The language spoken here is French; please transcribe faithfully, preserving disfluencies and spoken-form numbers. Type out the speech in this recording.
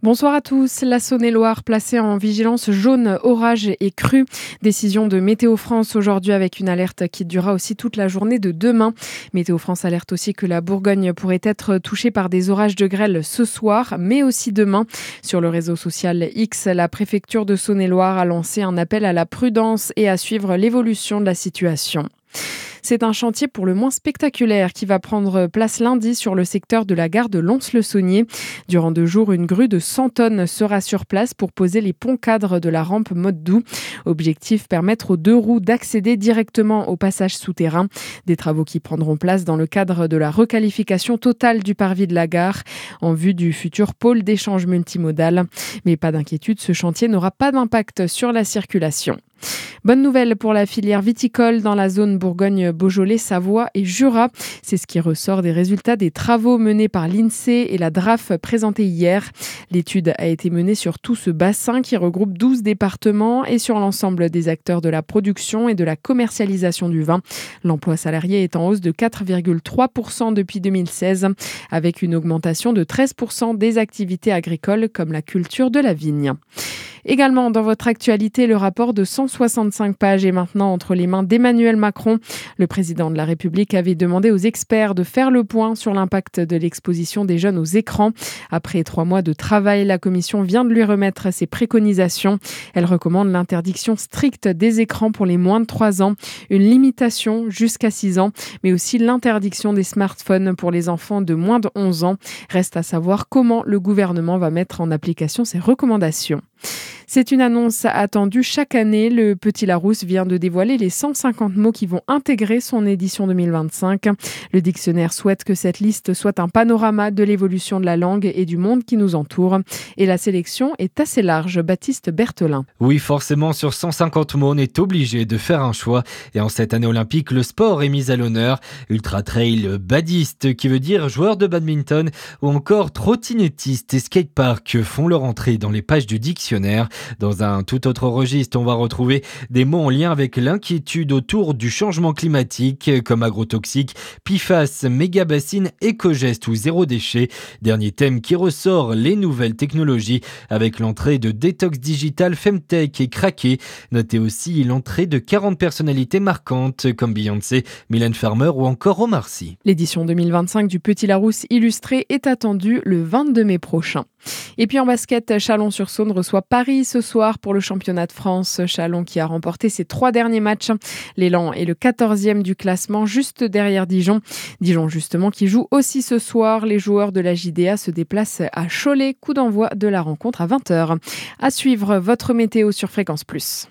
Bonsoir à tous. La Saône-et-Loire placée en vigilance jaune, orage et crue. Décision de Météo France aujourd'hui avec une alerte qui durera aussi toute la journée de demain. Météo France alerte aussi que la Bourgogne pourrait être touchée par des orages de grêle ce soir, mais aussi demain. Sur le réseau social X, la préfecture de Saône-et-Loire a lancé un appel à la prudence et à suivre l'évolution de la situation. C'est un chantier pour le moins spectaculaire qui va prendre place lundi sur le secteur de la gare de Lons-le-Saunier. Durant deux jours, une grue de cent tonnes sera sur place pour poser les ponts cadres de la rampe mode doux. Objectif, permettre aux deux roues d'accéder directement au passage souterrain. Des travaux qui prendront place dans le cadre de la requalification totale du parvis de la gare en vue du futur pôle d'échange multimodal. Mais pas d'inquiétude, ce chantier n'aura pas d'impact sur la circulation. Bonne nouvelle pour la filière viticole dans la zone Bourgogne-Beaujolais, Savoie et Jura. C'est ce qui ressort des résultats des travaux menés par l'INSEE et la D R A F présentés hier. L'étude a été menée sur tout ce bassin qui regroupe douze départements et sur l'ensemble des acteurs de la production et de la commercialisation du vin. L'emploi salarié est en hausse de quatre virgule trois pour cent depuis deux mille seize, avec une augmentation de treize pour cent des activités agricoles comme la culture de la vigne. Également dans votre actualité, le rapport de cent soixante-cinq pages est maintenant entre les mains d'Emmanuel Macron. Le président de la République avait demandé aux experts de faire le point sur l'impact de l'exposition des jeunes aux écrans. Après trois mois de travail, la commission vient de lui remettre ses préconisations. Elle recommande l'interdiction stricte des écrans pour les moins de trois ans, une limitation jusqu'à six ans, mais aussi l'interdiction des smartphones pour les enfants de moins de onze ans. Reste à savoir comment le gouvernement va mettre en application ces recommandations. C'est une annonce attendue chaque année. Le Petit Larousse vient de dévoiler les cent cinquante mots qui vont intégrer son édition deux mille vingt-cinq. Le dictionnaire souhaite que cette liste soit un panorama de l'évolution de la langue et du monde qui nous entoure. Et la sélection est assez large. Baptiste Berthelin. Oui, forcément, sur cent cinquante mots, on est obligé de faire un choix. Et en cette année olympique, le sport est mis à l'honneur. Ultra trail badiste, qui veut dire joueur de badminton, ou encore trottinettiste et skatepark font leur entrée dans les pages du dictionnaire. Dans un tout autre registre, on va retrouver des mots en lien avec l'inquiétude autour du changement climatique, comme agrotoxiques, P F A S, mégabassines, éco-gestes ou zéro déchet. Dernier thème qui ressort, les nouvelles technologies, avec l'entrée de Détox Digital, Femtech et Craqué. Notez aussi l'entrée de quarante personnalités marquantes, comme Beyoncé, Mylène Farmer ou encore Omar Sy. L'édition deux mille vingt-cinq du Petit Larousse illustré est attendue le vingt-deux mai prochain. Et puis en basket, Chalon-sur-Saône reçoit Paris ce soir pour le championnat de France. Chalon qui a remporté ses trois derniers matchs. L'élan est le quatorzième du classement, juste derrière Dijon. Dijon justement qui joue aussi ce soir. Les joueurs de la J D A se déplacent à Cholet. Coup d'envoi de la rencontre à vingt heures. À suivre votre météo sur Fréquence Plus.